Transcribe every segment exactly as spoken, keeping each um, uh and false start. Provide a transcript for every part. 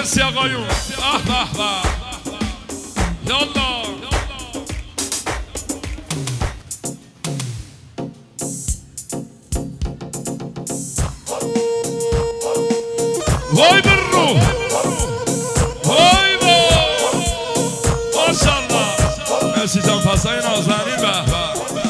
مرسی آقایون. اه به به یالا وای بر رو وای با ماشالله. مرسی جان پسای نازنین. به به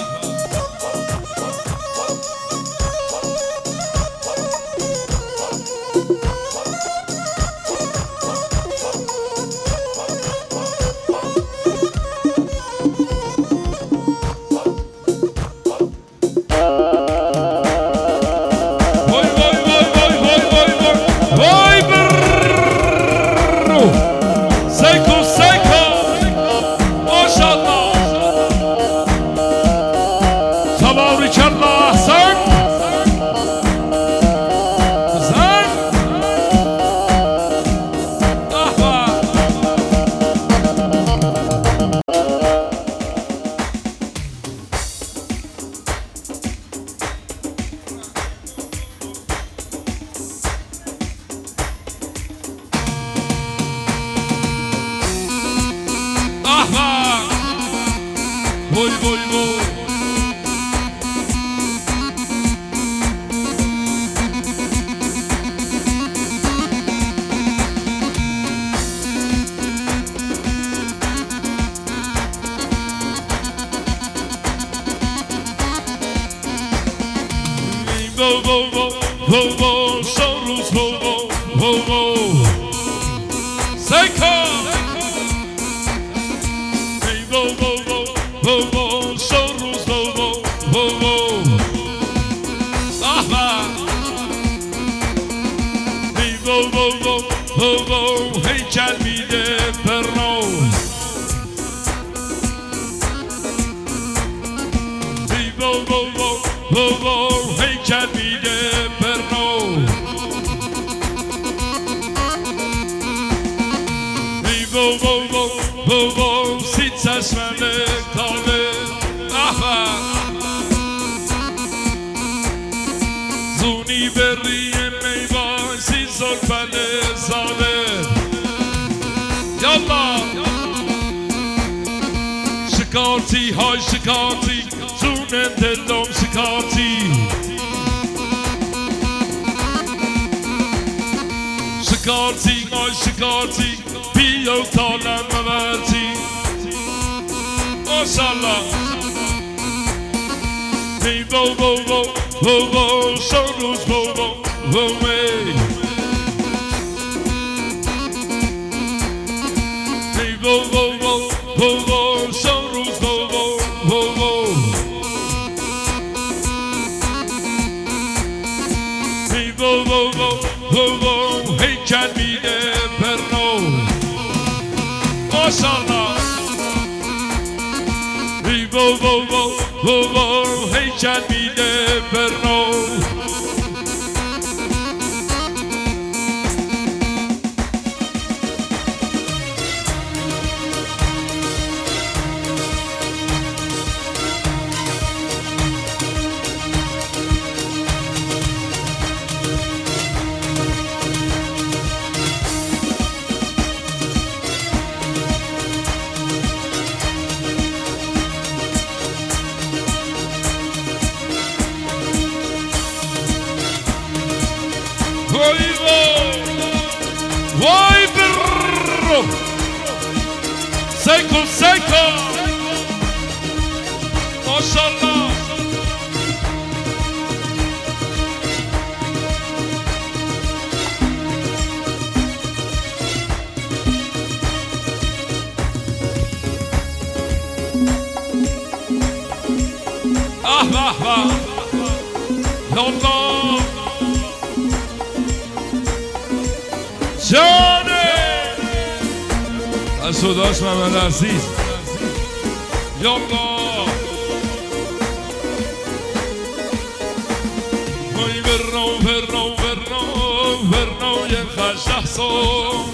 Boy, boy, boy. Bo, bo, bo, bo, bo, sorus, bo, bo, bo, bo. Seiko. Bo, bo, bo. Bo bo soruz bo bo bo bo ahba hey bo bo bo bo bo heykel mide perno hey bo bo bo bo bo heykel mide perno hey bo bo bo bo bo sit sasmane زونی بری میوان سی زلفن زاله یالا شکارتی های شکارتی زون دلم شکارتی شکارتی های شکارتی بیو تالم مورتی ماشالله hey bo bo bo bo bo sorus bo bo bo hey hey bo bo bo bo bo sorus bo bo bo bo hey bo bo bo bo bo heykel mide perno maşallah hey bo bo bo bo bo heykel mide perno Vay brrrr Seiko Seiko Maşallah Ah vah vah Yallah جانه از صداش محمد عزیز یالله وای برنو برنو برنو برنو یه خشته سو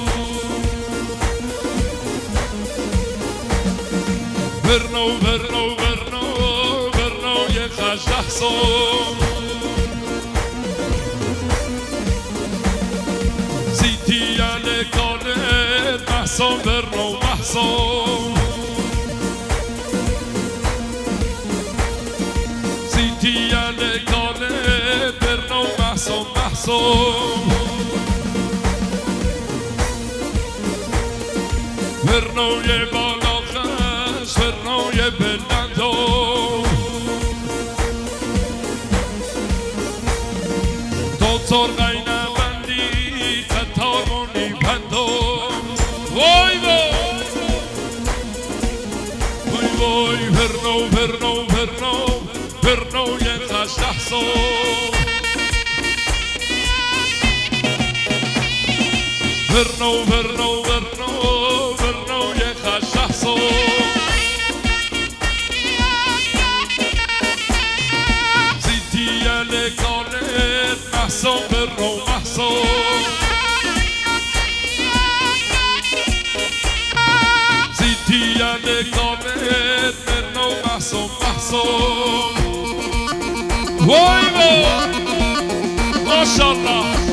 برنو برنو برنو برنو یه خشته سو Con محسن برنو محسن زیتی لگانه برنو محسن محسن برنوی بالا خش برنوی بلندو تو ترغی نبندی تتارونی بندو وای وای وای وای برنو برنو برنو برنوی خش تحصو برنو برنو برنو برنوی خش تحصو زیتی لگانت محسن برنو محسن زیتی لگانت برنو محسن محسن وای وای ماشاءالله